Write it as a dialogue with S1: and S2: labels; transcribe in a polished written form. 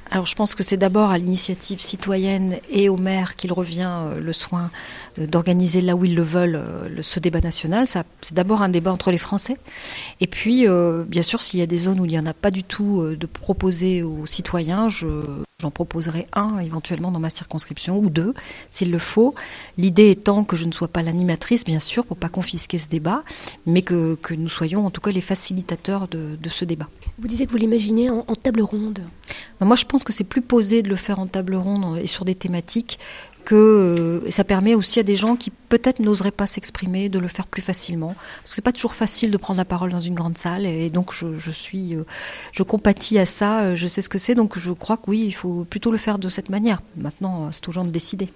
S1: Alors je pense que c'est d'abord à l'initiative citoyenne et aux maires qu'il revient le soin d'organiser là où ils le veulent ce débat national. Ça, c'est d'abord un débat entre les Français. Et puis, bien sûr, s'il y a des zones où il n'y en a pas du tout de proposer aux citoyens, j'en proposerai un éventuellement dans ma circonscription ou deux s'il le faut. L'idée étant que je ne sois pas l'animatrice, bien sûr, pour pas confisquer ce débat, mais que nous soyons en tout cas les facilitateurs de ce débat.
S2: Vous disiez que vous l'imaginez en table ronde.
S1: Moi, je pense que c'est plus posé de le faire en table ronde et sur des thématiques que ça permet aussi à des gens qui peut-être n'oseraient pas s'exprimer de le faire plus facilement. Parce que c'est pas toujours facile de prendre la parole dans une grande salle et donc je compatis à ça, je sais ce que c'est, donc je crois que oui, il faut plutôt le faire de cette manière. Maintenant, c'est aux gens de décider.